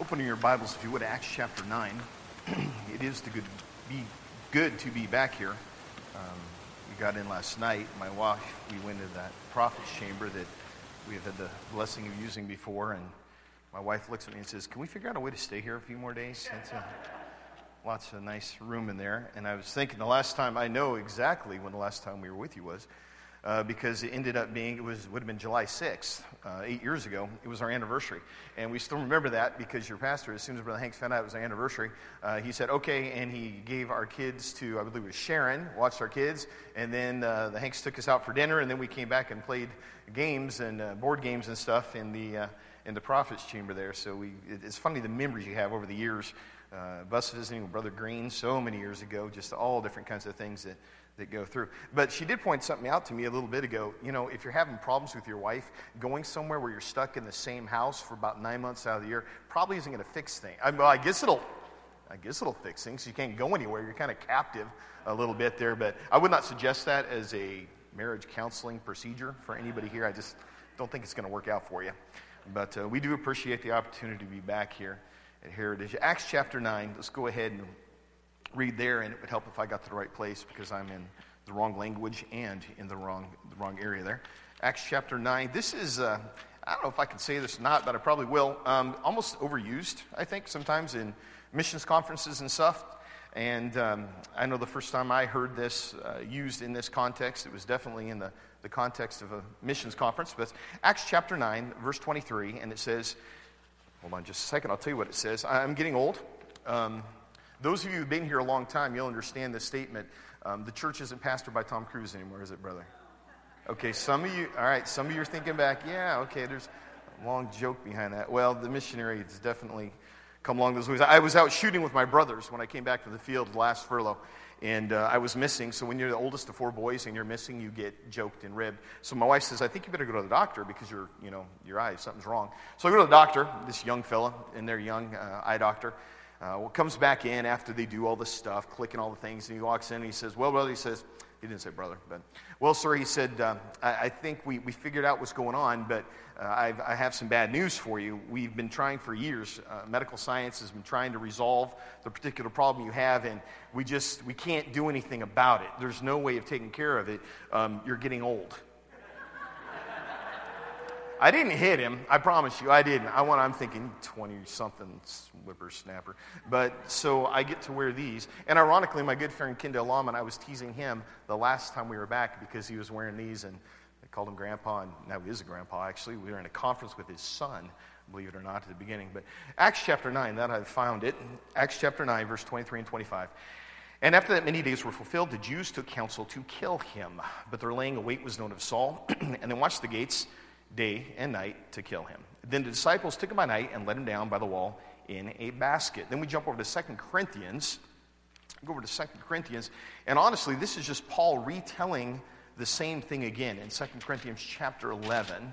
Opening your Bibles, if you would, Acts chapter 9. It is good to be back here. We got in last night. My wife, we went into that prophet's chamber that we have had the blessing of using before, and my wife looks at me and says, "Can we figure out a way to stay here a few more days?" Lots of nice room in there. And I was thinking I know exactly when the last time we were with you was, because it ended up being, would have been July 6th, 8 years ago. It was our anniversary. And we still remember that because your pastor, as soon as Brother Hanks found out it was our anniversary, he said, okay, and he gave our kids to, I believe it was Sharon, watched our kids, and then the Hanks took us out for dinner, and then we came back and played games and board games and stuff in the prophet's chamber there. So it's funny the memories you have over the years. Bus visiting with Brother Green so many years ago, just all different kinds of things that go through. But she did point something out to me a little bit ago. You know, if you're having problems with your wife, going somewhere where you're stuck in the same house for about 9 months out of the year probably isn't going to fix things. I guess it'll fix things. You can't go anywhere. You're kind of captive a little bit there. But I would not suggest that as a marriage counseling procedure for anybody here. I just don't think it's going to work out for you. But we do appreciate the opportunity to be back here at Heritage. Acts chapter 9. Let's go ahead and read there, and it would help if I got to the right place because I'm in the wrong language and in the wrong area there. Acts chapter 9. This is, I don't know if I can say this or not, but I probably will, almost overused, I think, sometimes in missions conferences and stuff. And I know the first time I heard this used in this context, it was definitely in the context of a missions conference. But Acts chapter 9, verse 23, and it says, hold on just a second, I'll tell you what it says. I'm getting old. Those of you who've been here a long time, you'll understand this statement. The church isn't pastored by Tom Cruise anymore, is it, brother? Okay, some of you are thinking back, yeah, okay, there's a long joke behind that. Well, the missionary has definitely come along those ways. I was out shooting with my brothers when I came back to the field last furlough, and I was missing. So when you're the oldest of four boys and you're missing, you get joked and ribbed. So my wife says, I think you better go to the doctor because your eyes, something's wrong. So I go to the doctor, this young fella, and their young eye doctor. Comes back in after they do all this stuff, clicking all the things, and he walks in and he says, well, brother, he didn't say brother, but, well, sir, he said, I think we figured out what's going on, but I have some bad news for you. We've been trying for years. Medical science has been trying to resolve the particular problem you have, and we can't do anything about it. There's no way of taking care of it. You're getting old. I didn't hit him. I promise you, I didn't. I'm thinking 20-something whippersnapper. But so I get to wear these. And ironically, my good friend Kendall Lawman, I was teasing him the last time we were back because he was wearing these, and they called him Grandpa. And now he is a grandpa, actually. We were in a conference with his son, believe it or not, at the beginning. But Acts chapter 9, that I've found it. Acts chapter 9, verse 23 and 25. And after that many days were fulfilled, the Jews took counsel to kill him. But their laying await was known of Saul, and they watched the gates day and night to kill him. Then the disciples took him by night and let him down by the wall in a basket. Then we jump over to 2 Corinthians. Go over to 2 Corinthians. And honestly, this is just Paul retelling the same thing again in 2 Corinthians chapter 11.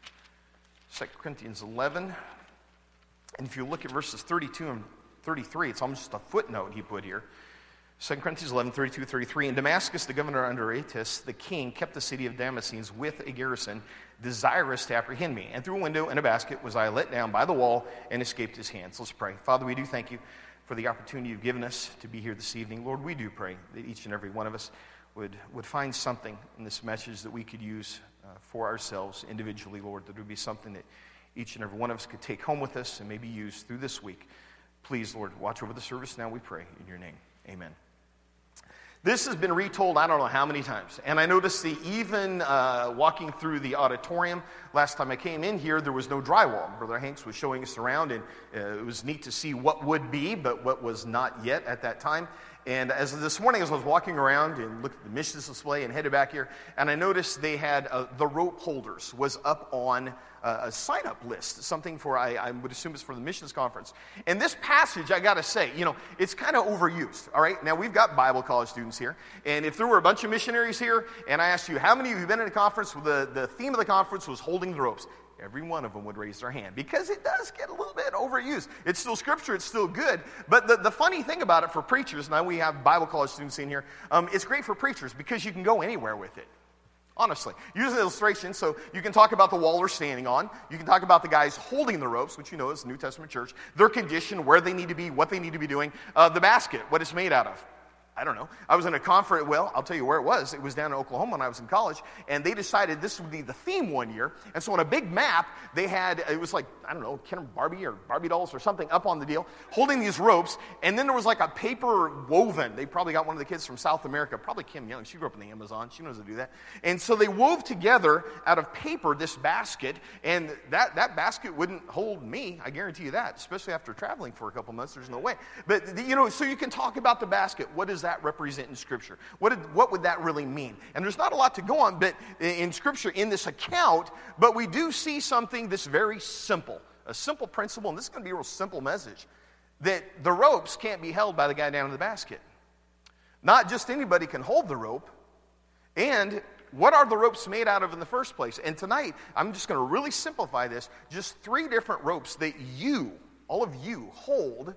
2 Corinthians 11. And if you look at verses 32 and 33, it's almost a footnote he put here. 2 Corinthians 11, 32, 33. In Damascus, the governor under Aretas, the king, kept the city of Damascene with a garrison, desirous to apprehend me. And through a window in a basket was I let down by the wall and escaped his hands. Let's pray. Father, we do thank you for the opportunity you've given us to be here this evening. Lord, we do pray that each and every one of us would find something in this message that we could use for ourselves individually, Lord, that would be something that each and every one of us could take home with us and maybe use through this week. Please, Lord, watch over the service now, we pray. In your name, amen. This has been retold I don't know how many times. And I noticed even walking through the auditorium, last time I came in here, there was no drywall. Brother Hanks was showing us around, and it was neat to see what would be, but what was not yet at that time. And as this morning, as I was walking around and looked at the missions display and headed back here, and I noticed they had the rope holders was up on a sign-up list, something for, I would assume it's for the missions conference. And this passage, I got to say, it's kind of overused, all right? Now, we've got Bible college students here, and if there were a bunch of missionaries here, and I asked you, how many of you have been in a conference where the theme of the conference was holding the ropes? Every one of them would raise their hand because it does get a little bit overused. It's still scripture, it's still good. But the funny thing about it for preachers, now we have Bible college students in here, it's great for preachers because you can go anywhere with it. Honestly. Use an illustration so you can talk about the wall they're standing on. You can talk about the guys holding the ropes, which you know is the New Testament church, their condition, where they need to be, what they need to be doing, the basket, what it's made out of. I don't know. I was in a conference, well, I'll tell you where it was. It was down in Oklahoma when I was in college, and they decided this would be the theme one year. And so on a big map, they had, it was like, I don't know, Ken Barbie or Barbie dolls or something up on the deal, holding these ropes, and then there was like a paper woven. They probably got one of the kids from South America, probably Kim Young. She grew up in the Amazon. She knows how to do that. And so they wove together out of paper this basket, and that basket wouldn't hold me. I guarantee you that, especially after traveling for a couple months. There's no way. But, so you can talk about the basket. What does that represent in Scripture? What would that really mean? And there's not a lot to go on but in Scripture in this account, but we do see something that's very simple, a simple principle, and this is going to be a real simple message, that the ropes can't be held by the guy down in the basket. Not just anybody can hold the rope, and what are the ropes made out of in the first place? And tonight, I'm just going to really simplify this, just 3 different ropes that you, all of you, hold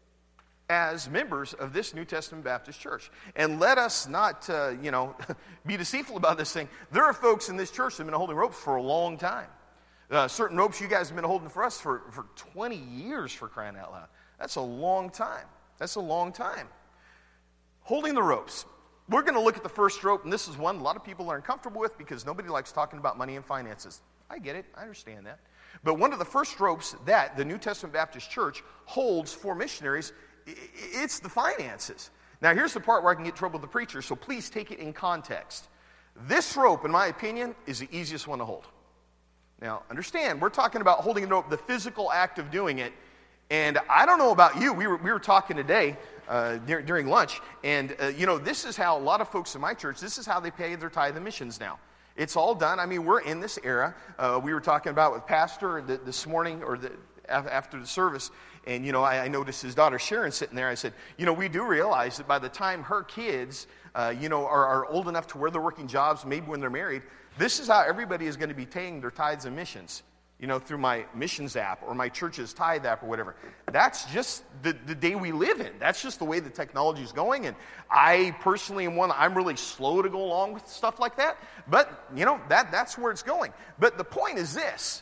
as members of this New Testament Baptist church. And let us not, be deceitful about this thing. There are folks in this church that have been holding ropes for a long time. Certain ropes you guys have been holding for us for 20 years, for crying out loud. That's a long time. That's a long time. Holding the ropes. We're going to look at the first rope, and this is one a lot of people are uncomfortable with because nobody likes talking about money and finances. I get it. I understand that. But one of the first ropes that the New Testament Baptist church holds for missionaries, it's the finances. Now, here's the part where I can get in trouble with the preacher, so please take it in context. This rope, in my opinion, is the easiest one to hold. Now, understand, we're talking about holding the rope, the physical act of doing it. And I don't know about you. We were talking today during lunch, and this is how a lot of folks in my church, this is how they pay their tithe and missions now. It's all done. I mean, we're in this era. We were talking about with Pastor this morning or after the service, and, I noticed his daughter Sharon sitting there. I said, we do realize that by the time her kids, are old enough to where they're working jobs, maybe when they're married, this is how everybody is going to be paying their tithes and missions, through my missions app or my church's tithe app or whatever. That's just the day we live in. That's just the way the technology is going. And I personally am I'm really slow to go along with stuff like that. But, that's where it's going. But the point is this.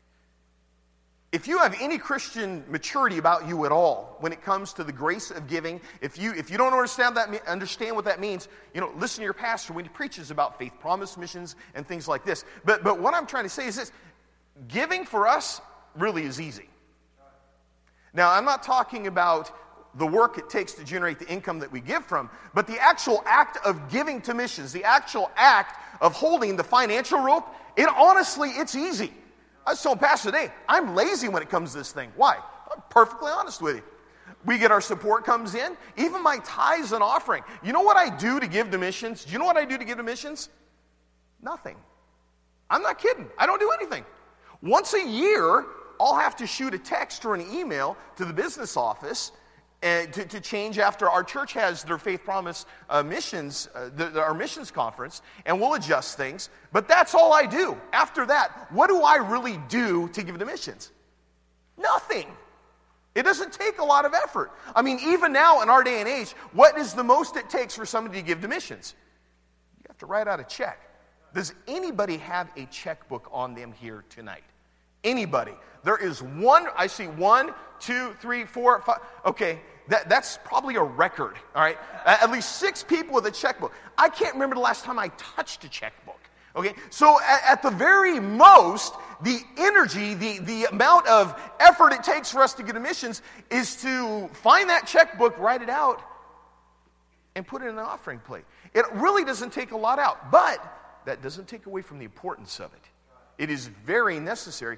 If you have any Christian maturity about you at all when it comes to the grace of giving, if you don't understand what that means, listen to your pastor when he preaches about faith promise missions and things like this. But what I'm trying to say is this. Giving for us really is easy. Now, I'm not talking about the work it takes to generate the income that we give from, but the actual act of giving to missions, the actual act of holding the financial rope, it's easy. I was telling Pastor today, I'm lazy when it comes to this thing. Why? I'm perfectly honest with you. We get our support comes in, even my tithes and offering. You know what I do to give to missions? Do you know what I do to give to missions? Nothing. I'm not kidding. I don't do anything. Once a year, I'll have to shoot a text or an email to the business office to change after our church has their Faith Promise missions, our missions conference, and we'll adjust things. But that's all I do. After that, what do I really do to give to missions? Nothing. It doesn't take a lot of effort. I mean, even now in our day and age, what is the most it takes for somebody to give to missions? You have to write out a check. Does anybody have a checkbook on them here tonight? Anybody? There is one. I see 1, 2, 3, 4, 5. Okay, that's probably a record. All right, at least 6 people with a checkbook. I can't remember the last time I touched a checkbook. Okay, so at the very most, the energy, the amount of effort it takes for us to get to missions is to find that checkbook, write it out, and put it in an offering plate. It really doesn't take a lot out, but that doesn't take away from the importance of it. It is very necessary.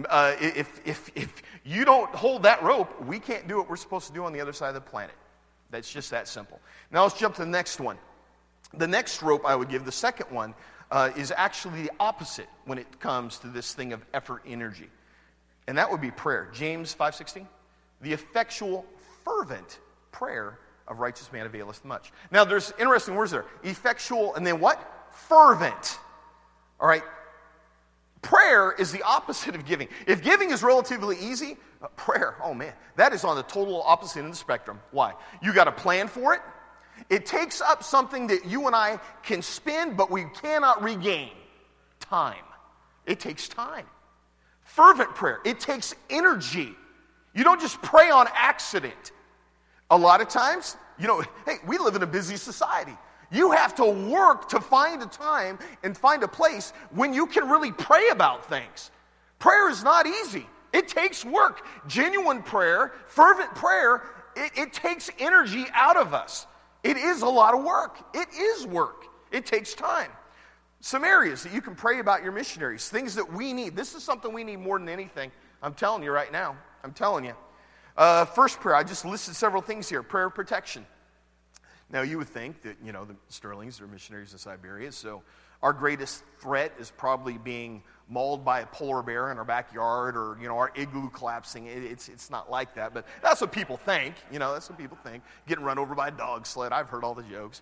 If you don't hold that rope, we can't do what we're supposed to do on the other side of the planet. That's just that simple. Now let's jump to the next one. The next rope I would give, the second one, is actually the opposite when it comes to this thing of effort, energy. And that would be prayer. James 5:16. The effectual, fervent prayer of righteous man availeth much. Now there's interesting words there. Effectual and then what? Fervent. All right. Prayer is the opposite of giving. If giving is relatively easy, prayer, oh man, that is on the total opposite end of the spectrum. Why? You got to plan for it. It takes up something that you and I can spend, but we cannot regain. Time. It takes time. Fervent prayer. It takes energy. You don't just pray on accident. A lot of times, hey, we live in a busy society. You have to work to find a time and find a place when you can really pray about things. Prayer is not easy. It takes work. Genuine prayer, fervent prayer, it takes energy out of us. It is a lot of work. It is work. It takes time. Some areas that you can pray about your missionaries, things that we need. This is something we need more than anything. I'm telling you right now. I'm telling you. First prayer, I just listed several things here. Prayer of protection. Now, you would think that, the Sterlings are missionaries in Siberia, so our greatest threat is probably being mauled by a polar bear in our backyard or, our igloo collapsing. It's not like that, but that's what people think. That's what people think. Getting run over by a dog sled. I've heard all the jokes.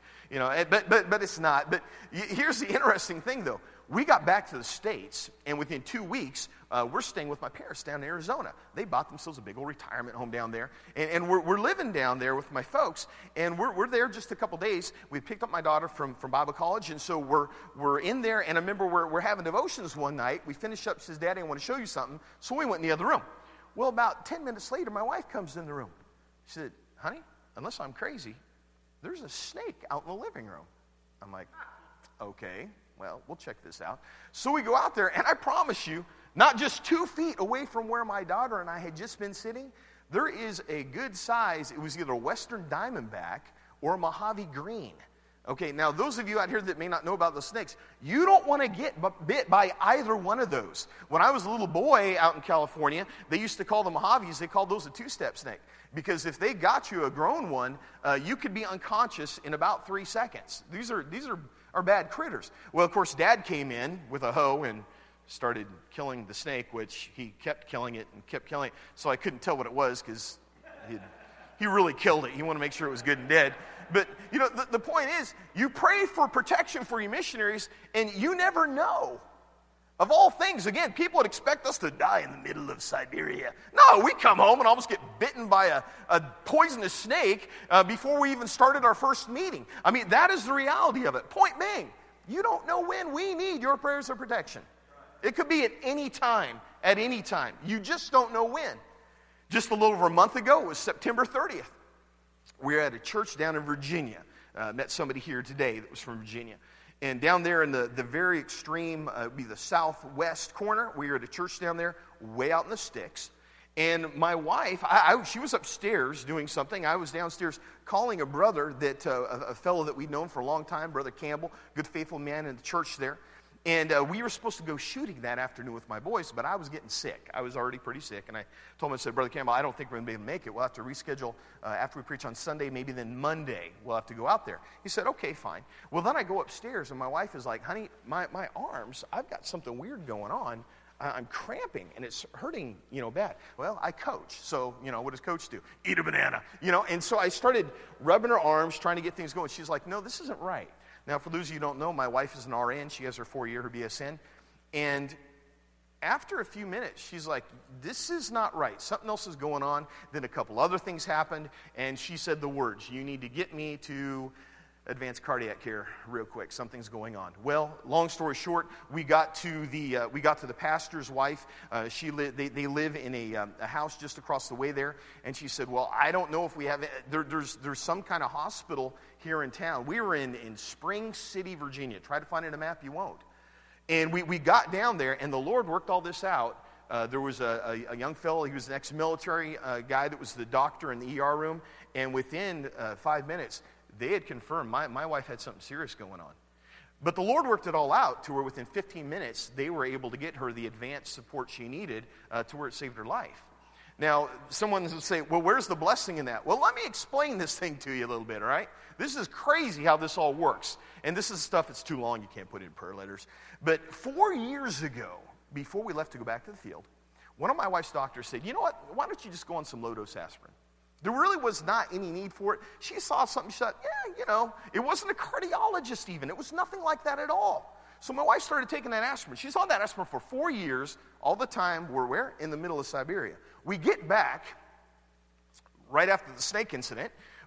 But it's not. But here's the interesting thing, though. We got back to the States, and within 2 weeks, we're staying with my parents down in Arizona. They bought themselves a big old retirement home down there, and we're living down there with my folks, and we're there just a couple days. We picked up my daughter from Bible college, and so we're in there, and I remember we're having devotions one night. We finished up, says, Daddy, I want to show you something. So we went in the other room. Well, about 10 minutes later, my wife comes in the room. She said, honey, unless I'm crazy, there's a snake out in the living room. I'm like, okay. Well, we'll check this out. So we go out there, and I promise you, not just 2 feet away from where my daughter and I had just been sitting, there is a good size, it was either a Western Diamondback or a Mojave Green. Okay, now those of you out here that may not know about the snakes, you don't want to get bit by either one of those. When I was a little boy out in California, they used to call the Mojaves, they called those a two-step snake. Because if they got you a grown one, you could be unconscious in about 3 seconds. These are bad critters. Well, of course, Dad came in with a hoe and started killing the snake, which he kept killing it and kept killing it. So I couldn't tell what it was because he really killed it. He wanted to make sure it was good and dead. But, the point is, you pray for protection for your missionaries, and you never know. Of all things, again, people would expect us to die in the middle of Siberia. No, we come home and almost get bitten by a poisonous snake before we even started our first meeting. I mean, that is the reality of it. Point being, you don't know when we need your prayers of protection. It could be at any time. You just don't know when. Just a little over a month ago, it was September 30th. We were at a church down in Virginia. Met somebody here today that was from Virginia. And down there in the very extreme, be the southwest corner, we were at a church down there, way out in the sticks. And my wife, she was upstairs doing something. I was downstairs calling a brother, a fellow that we'd known for a long time, Brother Campbell, good faithful man in the church there. And we were supposed to go shooting that afternoon with my boys, but I was getting sick. I was already pretty sick, and I told him, I said, Brother Campbell, I don't think we're going to be able to make it. We'll have to reschedule after we preach on Sunday, maybe then Monday. We'll have to go out there. He said, okay, fine. Well, then I go upstairs, and my wife is like, honey, my arms, I've got something weird going on. I'm cramping, and it's hurting, bad. Well, I coach, so, what does coach do? Eat a banana, And so I started rubbing her arms, trying to get things going. She's like, no, this isn't right. Now, for those of you who don't know, my wife is an RN. She has her 4-year, her BSN. And after a few minutes, she's like, this is not right. Something else is going on. Then a couple other things happened, and she said the words, you need to get me to advanced cardiac care real quick. Something's going on. Well, long story short, we got to the pastor's wife. They live in a house just across the way there, and she said, well, I don't know if we have there's some kind of hospital here in town. We were in Spring City, Virginia. Try to find it on a map, you won't. And we got down there, and the Lord worked all this out. There was a young fellow, he was an ex-military guy that was the doctor in the ER room, and within 5 minutes, they had confirmed my wife had something serious going on. But the Lord worked it all out to where within 15 minutes, they were able to get her the advanced support she needed to where it saved her life. Now, someone would say, well, where's the blessing in that? Well, let me explain this thing to you a little bit, all right? This is crazy how this all works. And this is stuff that's too long, you can't put it in prayer letters. But 4 years ago, before we left to go back to the field, one of my wife's doctors said, you know what, why don't you just go on some low-dose aspirin? There really was not any need for it. She saw something, she thought, it wasn't a cardiologist even. It was nothing like that at all. So my wife started taking that aspirin. She's on that aspirin for 4 years, all the time. We're where? In the middle of Siberia. We get back right after the snake incident.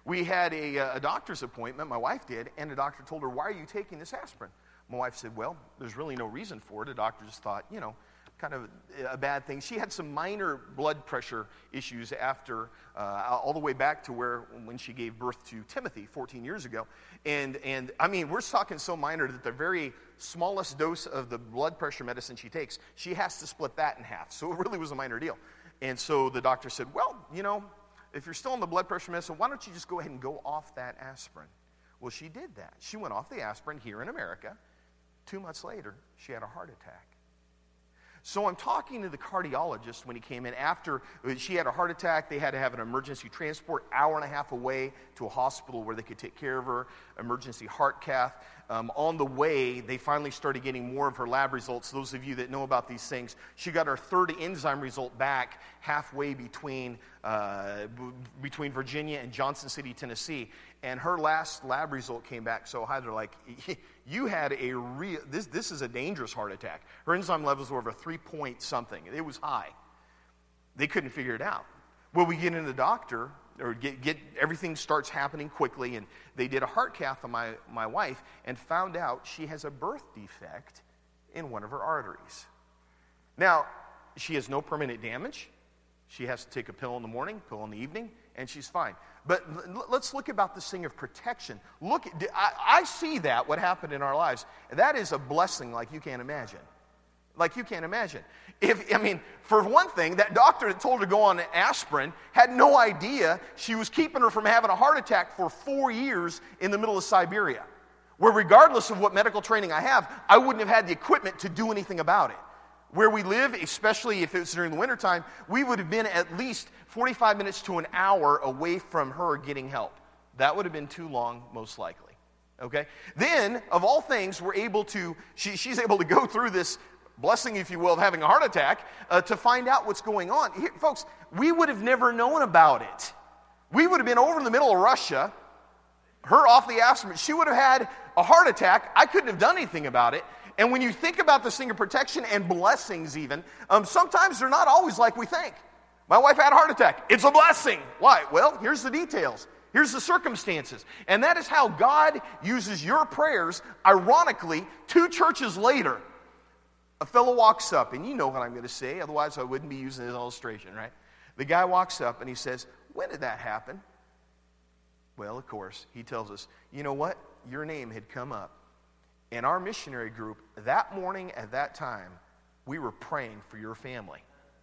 we had a doctor's appointment, my wife did, and the doctor told her, why are you taking this aspirin? My wife said, well, there's really no reason for it. The doctor just thought, kind of a bad thing. She had some minor blood pressure issues after, all the way back to when she gave birth to Timothy 14 years ago. And I mean, we're talking so minor that the very smallest dose of the blood pressure medicine she takes, she has to split that in half. So it really was a minor deal. And so the doctor said, well, if you're still on the blood pressure medicine, why don't you just go ahead and go off that aspirin? Well, she did that. She went off the aspirin here in America. 2 months later, she had a heart attack. So I'm talking to the cardiologist when he came in. After she had a heart attack, they had to have an emergency transport, hour and a half away to a hospital where they could take care of her, emergency heart cath. On the way, they finally started getting more of her lab results. Those of you that know about these things, she got her third enzyme result back halfway between Virginia and Johnson City, Tennessee. And her last lab result came back so high, they're like, you had this is a dangerous heart attack. Her enzyme levels were over 3 point something. It was high. They couldn't figure it out. Well, we get into the doctor, or get everything starts happening quickly, and they did a heart cath on my wife and found out she has a birth defect in one of her arteries. Now, she has no permanent damage. She has to take a pill in the morning, pill in the evening, and she's fine. But let's look about this thing of protection. I see that, what happened in our lives. That is a blessing like you can't imagine. Like you can't imagine. For one thing, that doctor that told her to go on aspirin had no idea she was keeping her from having a heart attack for 4 years in the middle of Siberia. Where regardless of what medical training I have, I wouldn't have had the equipment to do anything about it. Where we live, especially if it was during the wintertime, we would have been at least 45 minutes to an hour away from her getting help. That would have been too long, most likely. Okay? Then, of all things, she's able to go through this blessing, if you will, of having a heart attack to find out what's going on. Here, folks, we would have never known about it. We would have been over in the middle of Russia, her off the aspirin. She would have had a heart attack. I couldn't have done anything about it. And when you think about this thing of protection and blessings even, sometimes they're not always like we think. My wife had a heart attack. It's a blessing. Why? Well, here's the details. Here's the circumstances. And that is how God uses your prayers. Ironically, 2 churches later, a fellow walks up, and you know what I'm going to say, otherwise I wouldn't be using this illustration, right? The guy walks up and he says, when did that happen? Well, of course, he tells us, you know what? Your name had come up. In our missionary group, that morning at that time, we were praying for your family.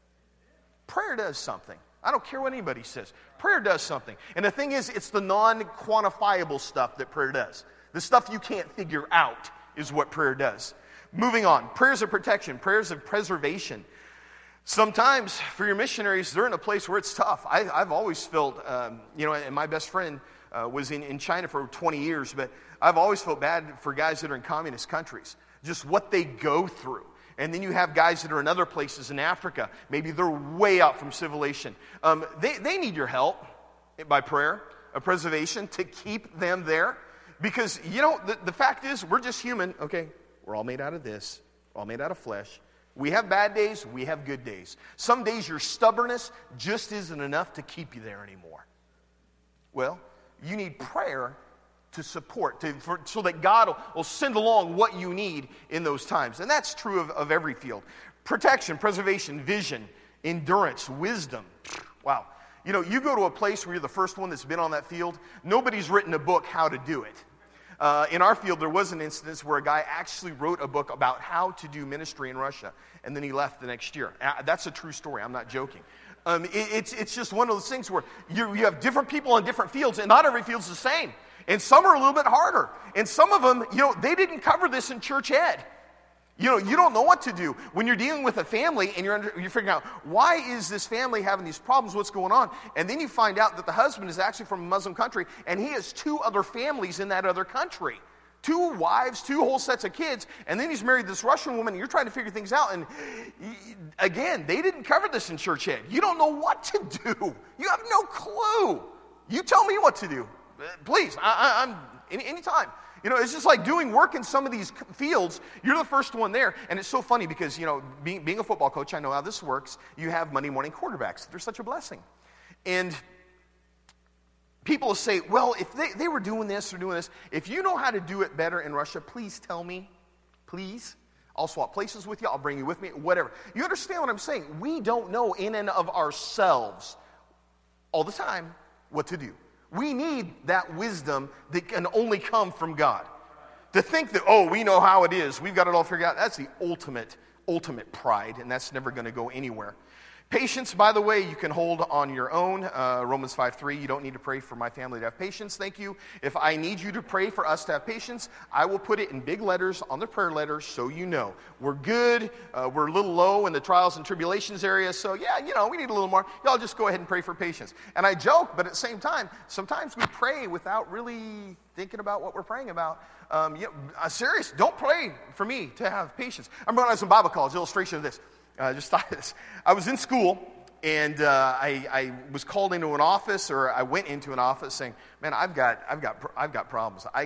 Prayer does something. I don't care what anybody says. Prayer does something. And the thing is, it's the non-quantifiable stuff that prayer does. The stuff you can't figure out is what prayer does. Moving on. Prayers of protection. Prayers of preservation. Sometimes, for your missionaries, they're in a place where it's tough. I've always felt, and my best friend was in China for 20 years, but I've always felt bad for guys that are in communist countries, just what they go through. And then you have guys that are in other places in Africa. Maybe they're way out from civilization. They need your help by prayer of preservation to keep them there. Because, the fact is, we're just human. Okay, we're all made out of this. We're all made out of flesh. We have bad days. We have good days. Some days your stubbornness just isn't enough to keep you there anymore. Well, you need prayer to support, so that God will send along what you need in those times. And that's true of every field. Protection, preservation, vision, endurance, wisdom. Wow. You go to a place where you're the first one that's been on that field, nobody's written a book how to do it. In our field, there was an instance where a guy actually wrote a book about how to do ministry in Russia, and then he left the next year. That's a true story. I'm not joking. It's just one of those things where you have different people on different fields, and not every field's the same. And some are a little bit harder. And some of them, they didn't cover this in church ed. You don't know what to do when you're dealing with a family and you're figuring out, why is this family having these problems? What's going on? And then you find out that the husband is actually from a Muslim country, and he has 2 other families in that other country. 2 wives, 2 whole sets of kids, and then he's married this Russian woman, and you're trying to figure things out. And again, they didn't cover this in church ed. You don't know what to do. You have no clue. You tell me what to do. Please, I'm anytime. It's just like doing work in some of these fields. You're the first one there. And it's so funny because, being a football coach, I know how this works. You have Monday morning quarterbacks. They're such a blessing. And People will say, well, if they were doing this or doing this, if you know how to do it better in Russia, please tell me. Please. I'll swap places with you. I'll bring you with me. Whatever. You understand what I'm saying? We don't know in and of ourselves all the time what to do. We need that wisdom that can only come from God. To think that, oh, we know how it is, we've got it all figured out, that's the ultimate pride, and that's never going to go anywhere. Patience, by the way, you can hold on your own. Romans 5:3, you don't need to pray for my family to have patience. Thank you. If I need you to pray for us to have patience, I will put it in big letters on the prayer letter so you know. We're good. We're a little low in the trials and tribulations area, so yeah, we need a little more. Y'all just go ahead and pray for patience. And I joke, but at the same time, sometimes we pray without really thinking about what we're praying about. Serious, don't pray for me to have patience. I remember when I was in Bible college, illustration of this. I just thought of this. I was in school, and I was called into an office, or I went into an office saying, "Man, I've got problems. I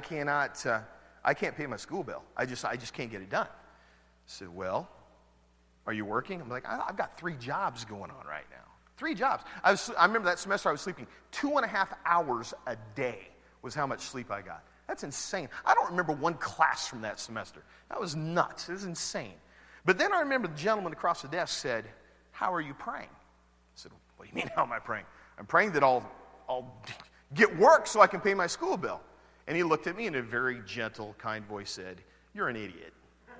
can't pay my school bill. I just can't get it done." I said, "Well, are you working?" I'm like, "I've got 3 jobs going on right now. 3 jobs." I remember that semester I was sleeping 2.5 hours a day was how much sleep I got. That's insane. I don't remember one class from that semester. That was nuts. It was insane. But then I remember the gentleman across the desk said, "How are you praying?" I said, "What do you mean, how am I praying?" "I'm praying that I'll get work so I can pay my school bill." And he looked at me in a very gentle, kind voice, said, "You're an idiot."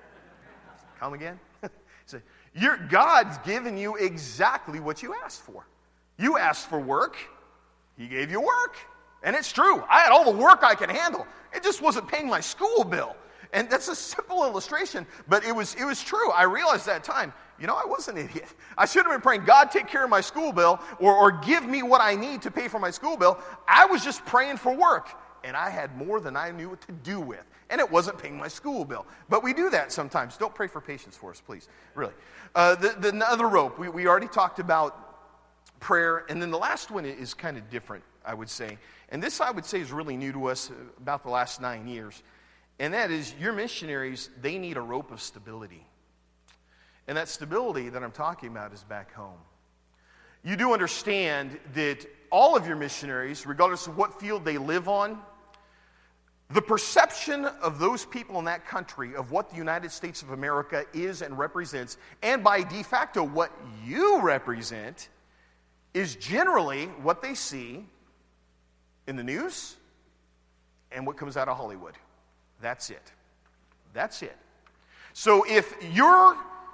Come again? He said, God's given you exactly what you asked for. You asked for work. He gave you work. And it's true. I had all the work I could handle. It just wasn't paying my school bill. And that's a simple illustration, but it was true. I realized that time, I was an idiot. I should have been praying, "God, take care of my school bill," or give me what I need to pay for my school bill. I was just praying for work, and I had more than I knew what to do with. And it wasn't paying my school bill. But we do that sometimes. Don't pray for patience for us, please. Really. The other rope, we already talked about prayer, and then the last one is kind of different, I would say. And this, I would say, is really new to us about the last 9 years. And that is, your missionaries, they need a rope of stability. And that stability that I'm talking about is back home. You do understand that all of your missionaries, regardless of what field they live on, the perception of those people in that country of what the United States of America is and represents, and by de facto what you represent, is generally what they see in the news and what comes out of Hollywood. That's it. That's it. So if your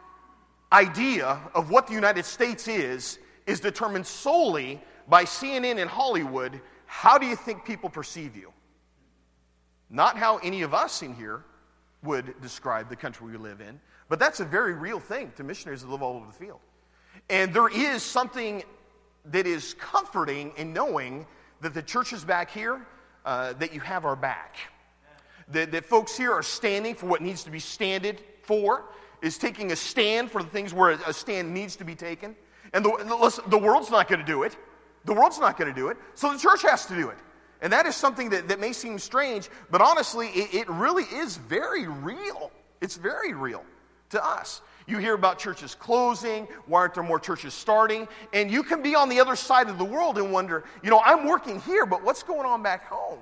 idea of what the United States is determined solely by CNN and Hollywood, how do you think people perceive you? Not how any of us in here would describe the country we live in, but that's a very real thing to missionaries that live all over the field. And there is something that is comforting in knowing that the churches back here, that you have our back. That folks here are standing for what needs to be standed for, is taking a stand for the things where a stand needs to be taken. And the world's not going to do it. The world's not going to do it, so the church has to do it. And that is something that may seem strange, but honestly, it really is very real. It's very real to us. You hear about churches closing, why aren't there more churches starting? And you can be on the other side of the world and wonder, I'm working here, but what's going on back home?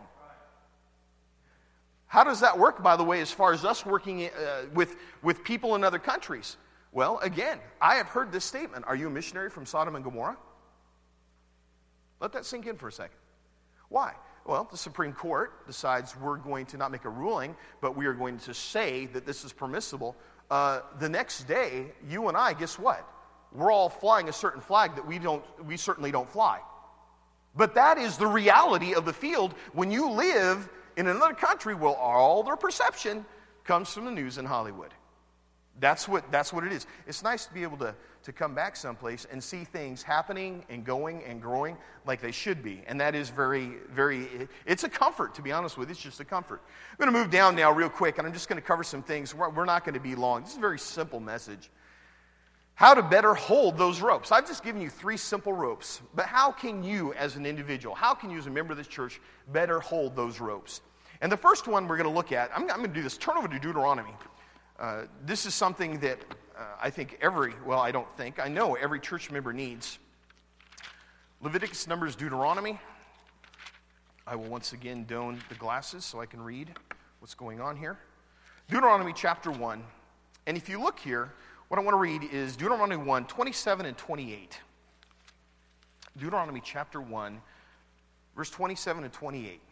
How does that work, by the way, as far as us working with people in other countries? Well, again, I have heard this statement. Are you a missionary from Sodom and Gomorrah? Let that sink in for a second. Why? Well, the Supreme Court decides we're going to not make a ruling, but we are going to say that this is permissible. The next day, you and I, guess what? We're all flying a certain flag that we certainly don't fly. But that is the reality of the field when you live in another country where all their perception comes from the news in Hollywood. That's what it is. It's nice to be able to come back someplace and see things happening and going and growing like they should be. And that is very, very, it's a comfort, to be honest with you. It's just a comfort. I'm going to move down now real quick, and I'm just going to cover some things. We're not going to be long. This is a very simple message. How to better hold those ropes. I've just given you 3 simple ropes. But how can you, as an individual, how can you, as a member of this church, better hold those ropes? And the first one we're going to look at, I'm going to do this. Turn over to Deuteronomy. This is something that I know every church member needs. Leviticus, Numbers, Deuteronomy. I will once again don the glasses so I can read what's going on here. Deuteronomy chapter 1. And if you look here, what I want to read is Deuteronomy 1, 27 and 28. Deuteronomy chapter 1, verse 27 and 28.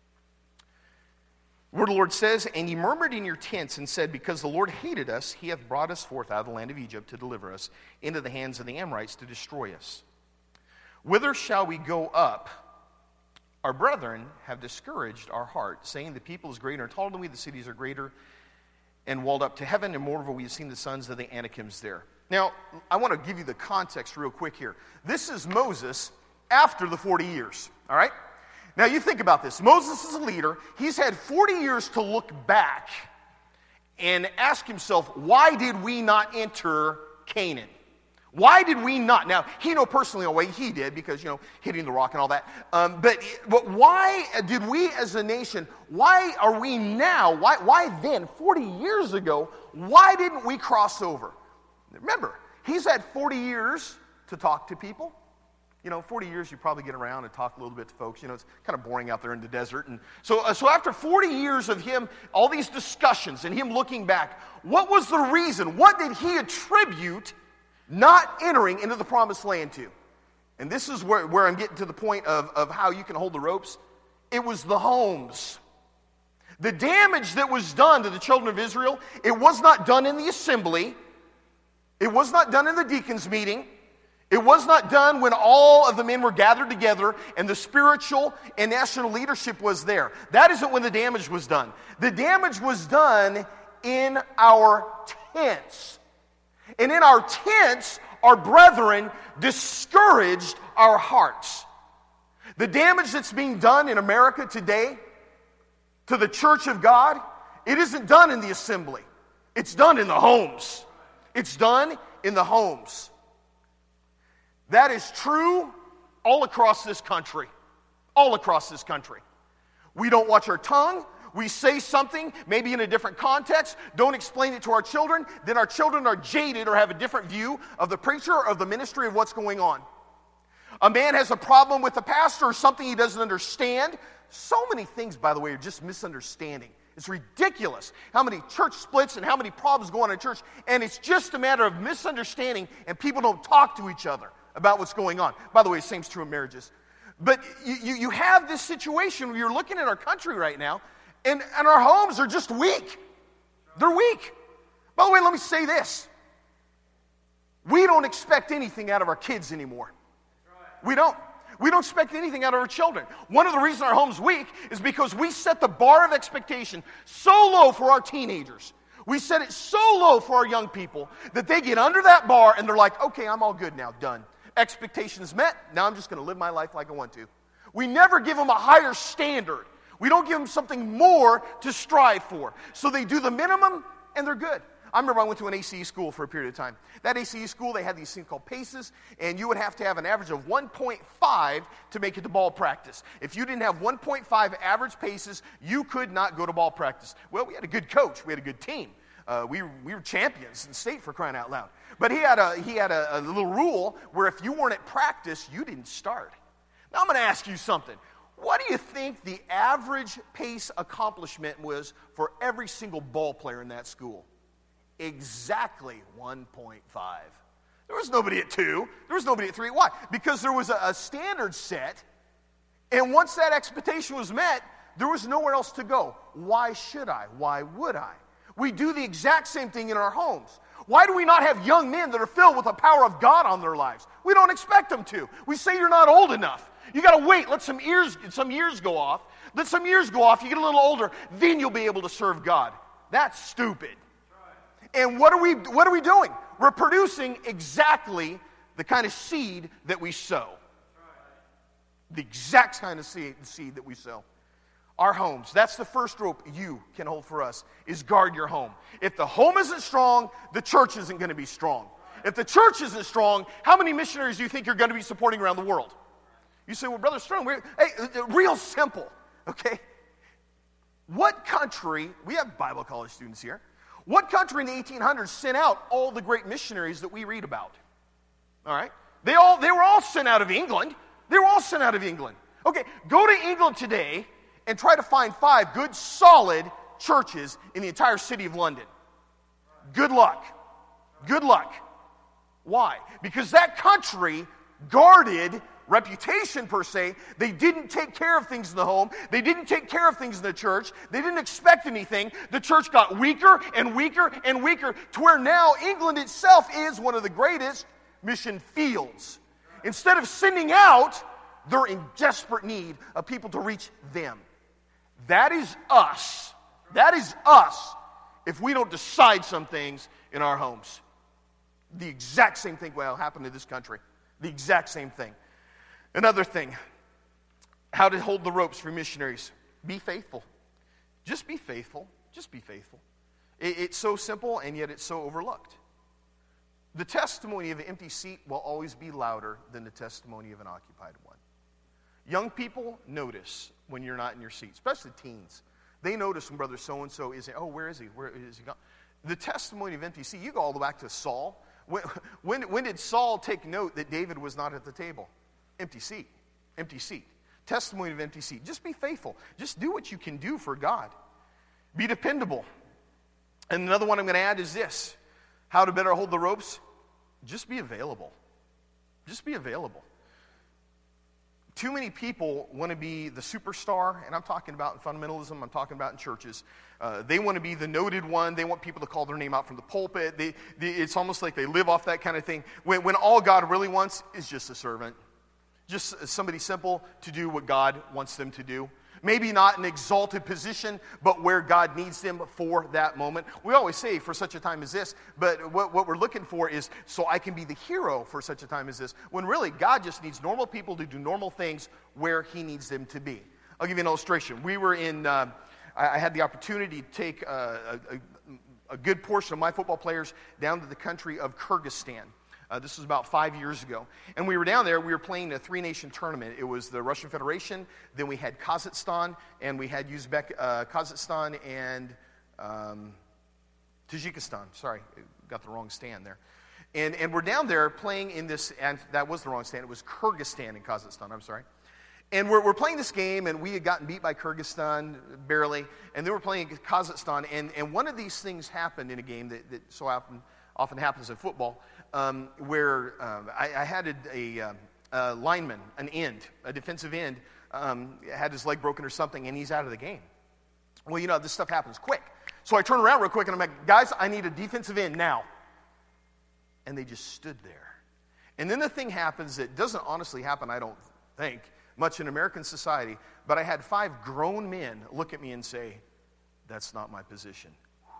Where the Lord says, "And ye murmured in your tents and said, Because the Lord hated us, he hath brought us forth out of the land of Egypt to deliver us into the hands of the Amorites to destroy us. Whither shall we go up? Our brethren have discouraged our heart, saying, The people is greater and taller than we, the cities are greater and walled up to heaven, and moreover we have seen the sons of the Anakims there." Now, I want to give you the context real quick here. This is Moses after the 40 years, all right? Now, you think about this. Moses is a leader. He's had 40 years to look back and ask himself, why did we not enter Canaan? Why did we not? Now, he know personally a way he did because, hitting the rock and all that. But why did we as a nation, why are we now, why then, 40 years ago, why didn't we cross over? Remember, he's had 40 years to talk to people. 40 years you probably get around and talk a little bit to folks. It's kind of boring out there in the desert. And so after 40 years of him, all these discussions and him looking back, what was the reason? What did he attribute not entering into the promised land to? And this is where I'm getting to the point of how you can hold the ropes. It was the homes. The damage that was done to the children of Israel, it was not done in the assembly. It was not done in the deacons' meeting. It was not done when all of the men were gathered together and the spiritual and national leadership was there. That isn't when the damage was done. The damage was done in our tents. And in our tents, our brethren discouraged our hearts. The damage that's being done in America today to the church of God, it isn't done in the assembly. It's done in the homes. It's done in the homes. That is true all across this country. All across this country. We don't watch our tongue. We say something, maybe in a different context, don't explain it to our children, then our children are jaded or have a different view of the preacher or of the ministry of what's going on. A man has a problem with the pastor or something he doesn't understand. So many things, by the way, are just misunderstanding. It's ridiculous how many church splits and how many problems go on in church, and it's just a matter of misunderstanding, and people don't talk to each other about what's going on. By the way, the same's true in marriages. But you have this situation where you're looking at our country right now, and our homes are just weak. They're weak. By the way, let me say this. We don't expect anything out of our kids anymore. We don't. We don't expect anything out of our children. One of the reasons our home's weak is because we set the bar of expectation so low for our teenagers. We set it so low for our young people that they get under that bar and they're like, okay, I'm all good now, done. Expectations met, now I'm just going to live my life like I want to. We never give them a higher standard. We don't give them something more to strive for. So they do the minimum and they're good. I remember I went to an ACE school for a period of time. That ACE school, they had these things called paces, and you would have to have an average of 1.5 to make it to ball practice. If you didn't have 1.5 average paces, you could not go to ball practice. Well, we had a good coach. We had a good team. We were champions in state, for crying out loud. But he had a little rule where if you weren't at practice, you didn't start. Now I'm going to ask you something. What do you think the average pace accomplishment was for every single ball player in that school? Exactly 1.5. There was nobody at 2. There was nobody at 3. Why? Because there was a standard set, and once that expectation was met, there was nowhere else to go. Why should I? Why would I? We do the exact same thing in our homes. Why do we not have young men that are filled with the power of God on their lives? We don't expect them to. We say you're not old enough. You got to wait. Let some years go off. Let some years go off. You get a little older, then you'll be able to serve God. That's stupid. And what are we doing? We're producing exactly the kind of seed that we sow. The exact kind of seed that we sow. Our homes, that's the first rope you can hold for us, is guard your home. If the home isn't strong, the church isn't going to be strong. If the church isn't strong, how many missionaries do you think you're going to be supporting around the world? You say, well, Brother Strong, real simple, okay? What country, we have Bible college students here, what country in the 1800s sent out all the great missionaries that we read about? All right? They were all sent out of England. They were all sent out of England. Okay, go to England today and try to find 5 good, solid churches in the entire city of London. Good luck. Good luck. Why? Because that country guarded reputation per se. They didn't take care of things in the home. They didn't take care of things in the church. They didn't expect anything. The church got weaker and weaker and weaker to where now England itself is one of the greatest mission fields. Instead of sending out, they're in desperate need of people to reach them. That is us. That is us if we don't decide some things in our homes. The exact same thing will happen to this country. The exact same thing. Another thing, how to hold the ropes for missionaries. Be faithful. Just be faithful. Just be faithful. It's so simple, and yet it's so overlooked. The testimony of an empty seat will always be louder than the testimony of an occupied one. Young people notice when you're not in your seat, especially teens. They notice when brother so-and-so isn't, oh, where is he? Where is he gone? The testimony of empty seat, you go all the way back to Saul. When did Saul take note that David was not at the table? Empty seat. Empty seat. Testimony of empty seat. Just be faithful. Just do what you can do for God. Be dependable. And another one I'm going to add is this. How to better hold the ropes? Just be available. Just be available. Too many people want to be the superstar, and I'm talking about in fundamentalism, I'm talking about in churches. They want to be the noted one. They want people to call their name out from the pulpit. It's almost like they live off that kind of thing. When all God really wants is just a servant. Just somebody simple to do what God wants them to do. Maybe not an exalted position, but where God needs them for that moment. We always say, for such a time as this, but what we're looking for is, so I can be the hero for such a time as this, when really God just needs normal people to do normal things where He needs them to be. I'll give you an illustration. We were in, I had the opportunity to take a good portion of my football players down to the country of Kyrgyzstan. This was about 5 years ago. And we were down there, we were playing a 3-nation tournament. It was the Russian Federation, then we had Kazakhstan, and we had Kazakhstan and Tajikistan. Sorry, got the wrong stand there. And we're down there playing in this, and that was the wrong stand. It was Kyrgyzstan and Kazakhstan, I'm sorry. And we're playing this game, and we had gotten beat by Kyrgyzstan, barely, and then we're playing Kazakhstan, and one of these things happened in a game that so often happens in football, where I had a lineman, a defensive end, had his leg broken or something, and he's out of the game. Well, this stuff happens quick. So I turn around real quick, and I'm like, guys, I need a defensive end now. And they just stood there. And then the thing happens that doesn't honestly happen, I don't think, much in American society, but I had 5 grown men look at me and say, that's not my position.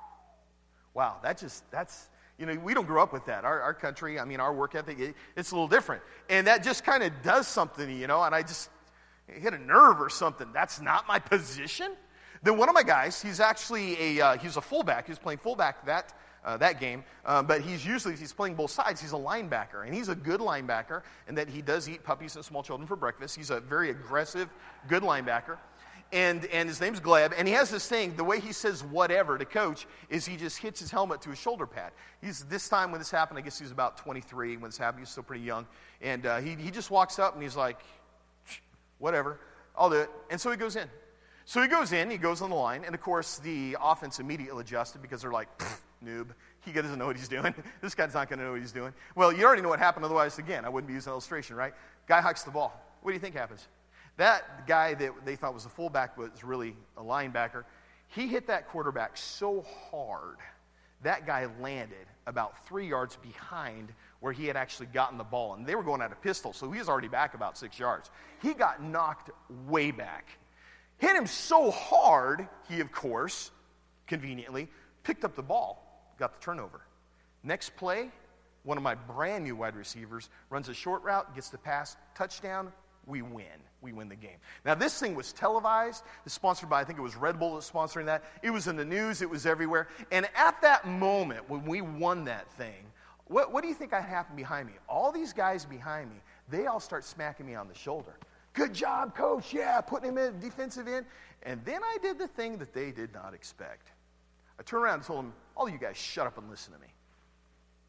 Wow, that's... we don't grow up with that. Our country, our work ethic, it's a little different. And that just kind of does something, and I just hit a nerve or something. That's not my position? Then one of my guys, he's actually he's a fullback. He was playing fullback that game. But he's playing both sides. He's a linebacker. And he's a good linebacker in that he does eat puppies and small children for breakfast. He's a very aggressive, good linebacker. And his name's Gleb, and he has this thing, the way he says whatever to coach is he just hits his helmet to his shoulder pad. This time when this happened, I guess he was about 23 when this happened. He was still pretty young. And he just walks up and he's like, whatever, I'll do it. And so he goes in. So he goes on the line, and of course the offense immediately adjusted because they're like, noob, he doesn't know what he's doing. This guy's not going to know what he's doing. Well, you already know what happened, otherwise, again, I wouldn't be using an illustration, right? Guy hikes the ball. What do you think happens? That guy that they thought was a fullback was really a linebacker. He hit that quarterback so hard, that guy landed about 3 yards behind where he had actually gotten the ball. And they were going at a pistol, so he was already back about 6 yards. He got knocked way back. Hit him so hard, he, of course, conveniently, picked up the ball, got the turnover. Next play, one of my brand new wide receivers runs a short route, gets the pass, touchdown, we win. We win the game. Now, this thing was televised. It's sponsored by, I think it was Red Bull that was sponsoring that. It was in the news. It was everywhere. And at that moment, when we won that thing, what do you think happened behind me? All these guys behind me, they all start smacking me on the shoulder. Good job, coach. Yeah, putting him in defensive end. And then I did the thing that they did not expect. I turned around and told them, all you guys shut up and listen to me.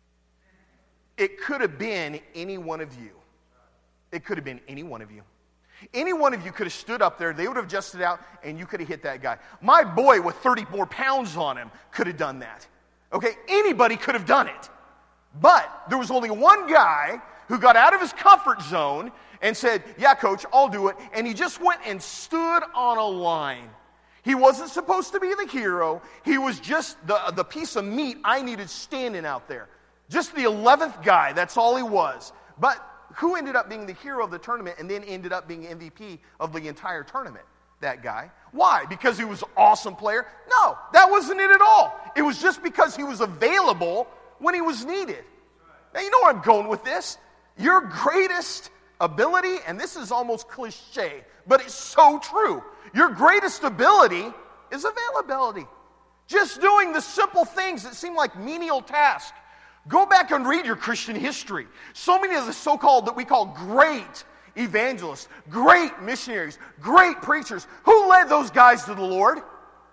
It could have been any one of you. It could have been any one of you. Any one of you could have stood up there, they would have adjusted out, and you could have hit that guy. My boy with 30 more pounds on him could have done that. Okay, anybody could have done it. But there was only one guy who got out of his comfort zone and said, yeah, coach, I'll do it. And he just went and stood on a line. He wasn't supposed to be the hero. He was just the piece of meat I needed standing out there. Just the 11th guy, that's all he was. But who ended up being the hero of the tournament and then ended up being MVP of the entire tournament? That guy. Why? Because he was an awesome player? No, that wasn't it at all. It was just because he was available when he was needed. Now, you know where I'm going with this. Your greatest ability, and this is almost cliche, but it's so true. Your greatest ability is availability. Just doing the simple things that seem like menial tasks. Go back and read your Christian history. So many of the so-called, that we call great evangelists, great missionaries, great preachers, who led those guys to the Lord?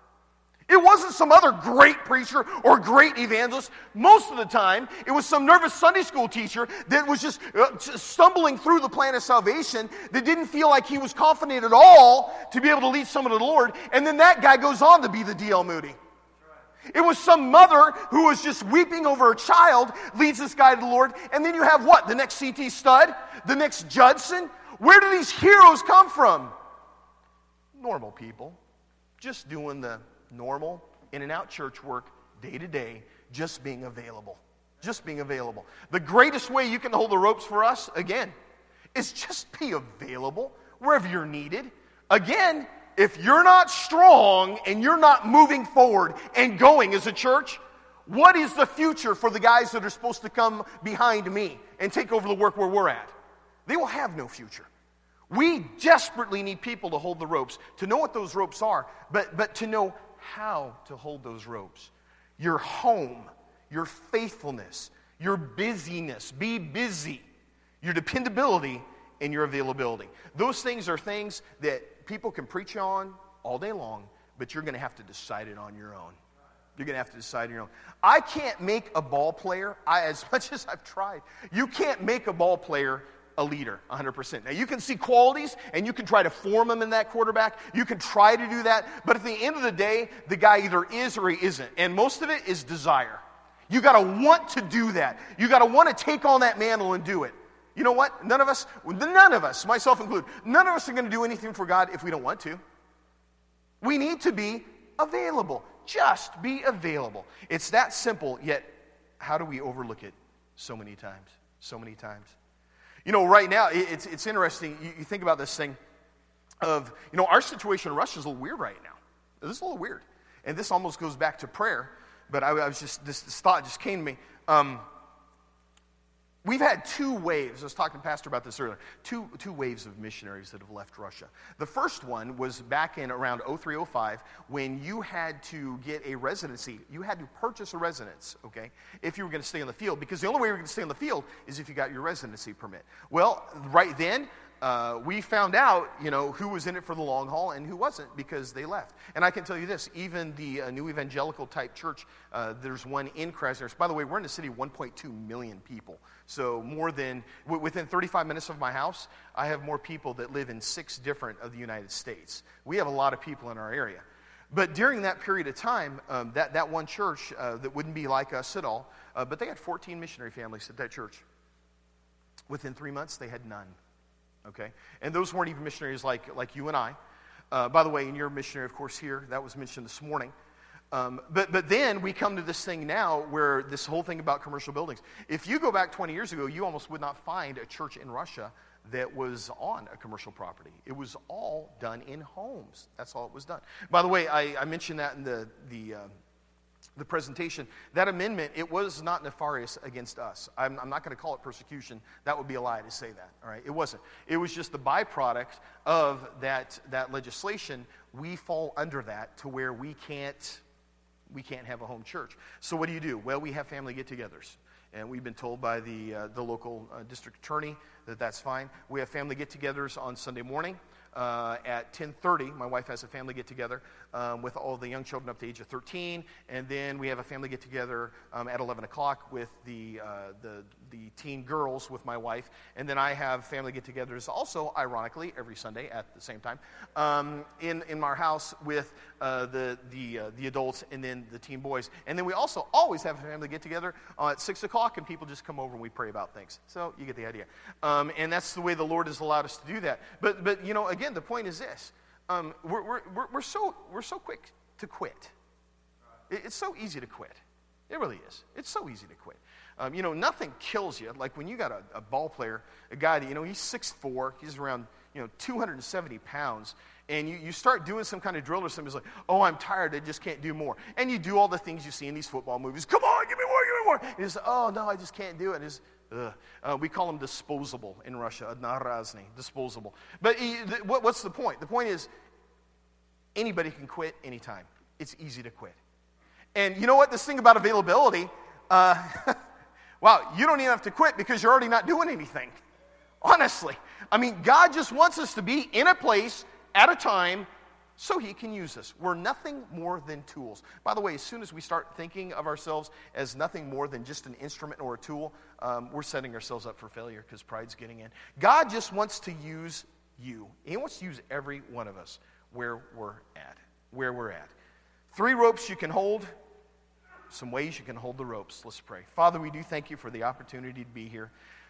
It wasn't some other great preacher or great evangelist. Most of the time, it was some nervous Sunday school teacher that was just stumbling through the plan of salvation, that didn't feel like he was confident at all to be able to lead someone to the Lord, and then that guy goes on to be the D.L. Moody. It was some mother who was just weeping over her child, leads this guy to the Lord, and then you have what? The next C.T. Studd? The next Judson? Where do these heroes come from? Normal people. Just doing the normal, in-and-out church work, day to day, just being available. Just being available. The greatest way you can hold the ropes for us, again, is just be available wherever you're needed. Again, if you're not strong and you're not moving forward and going as a church, what is the future for the guys that are supposed to come behind me and take over the work where we're at? They will have no future. We desperately need people to hold the ropes, to know what those ropes are, but to know how to hold those ropes. Your home, your faithfulness, your busyness. Be busy. Your dependability and your availability. Those things are things that people can preach on all day long, but you're going to have to decide it on your own. You're going to have to decide on your own. I can't make a ball player, as much as I've tried, you can't make a ball player a leader 100%. Now, you can see qualities, and you can try to form them in that quarterback. You can try to do that, but at the end of the day, the guy either is or he isn't, and most of it is desire. You got to want to do that. You got to want to take on that mantle and do it. You know what? None of us, myself included, none of us are going to do anything for God if we don't want to. We need to be available. Just be available. It's that simple, yet how do we overlook it so many times? So many times. You know, right now, it's interesting. You think about this thing of, our situation in Russia is a little weird right now. This is a little weird. And this almost goes back to prayer, but I was just, this thought just came to me. We've had two waves. I was talking to Pastor about this earlier. Two waves of missionaries that have left Russia. The first one was back in around 03-05 when you had to get a residency. You had to purchase a residence, okay, if you were going to stay in the field, because the only way you were going to stay in the field is if you got your residency permit. Well, right then, we found out, who was in it for the long haul and who wasn't, because they left. And I can tell you this, even the New Evangelical type church, there's one in Krasnoyarsk. By the way, we're in a city of 1.2 million people. So more than, within 35 minutes of my house, I have more people that live in 6 different of the United States. We have a lot of people in our area. But during that period of time, that one church that wouldn't be like us at all, but they had 14 missionary families at that church. Within 3 months, they had none. Okay, and those weren't even missionaries like you and I. By the way, and you're a missionary, of course, here. That was mentioned this morning. But then we come to this thing now where this whole thing about commercial buildings. If you go back 20 years ago, you almost would not find a church in Russia that was on a commercial property. It was all done in homes. That's all it was done. By the way, I mentioned that in the presentation. That amendment, it was not nefarious against us. I'm not going to call it persecution. That would be a lie to say that. All right, it wasn't. It was just the byproduct of that legislation. We fall under that to where we can't have a home church. So what do? Well, we have family get-togethers. And we've been told by the local district attorney that's fine. We have family get-togethers on Sunday morning. At 10:30, my wife has a family get-together with all the young children up to the age of 13, and then we have a family get-together at 11 o'clock with the teen girls with my wife, and then I have family get-togethers also, ironically, every Sunday at the same time in our house with the adults and then the teen boys, and then we also always have a family get-together at 6 o'clock, and people just come over and we pray about things. So you get the idea, and that's the way the Lord has allowed us to do that. But you know, again, the point is this: we're so quick to quit. It's so easy to quit. It really is. It's so easy to quit. You know, nothing kills you like when you got a ball player, a guy that, you know, he's 6'4", he's around, 270 pounds, and you start doing some kind of drill or something. It's like, oh, I'm tired, I just can't do more. And you do all the things you see in these football movies. Come on, give me more. And it's, oh, no, I just can't do it. It's, we call them disposable in Russia, narazny, disposable. But what's the point? The point is, anybody can quit anytime. It's easy to quit. And you know what? This thing about availability, wow, you don't even have to quit because you're already not doing anything. Honestly. I mean, God just wants us to be in a place at a time so He can use us. We're nothing more than tools. By the way, as soon as we start thinking of ourselves as nothing more than just an instrument or a tool, we're setting ourselves up for failure because pride's getting in. God just wants to use you. He wants to use every one of us where we're at. 3 ropes you can hold. Some ways you can hold the ropes. Let's pray. Father, we do thank you for the opportunity to be here.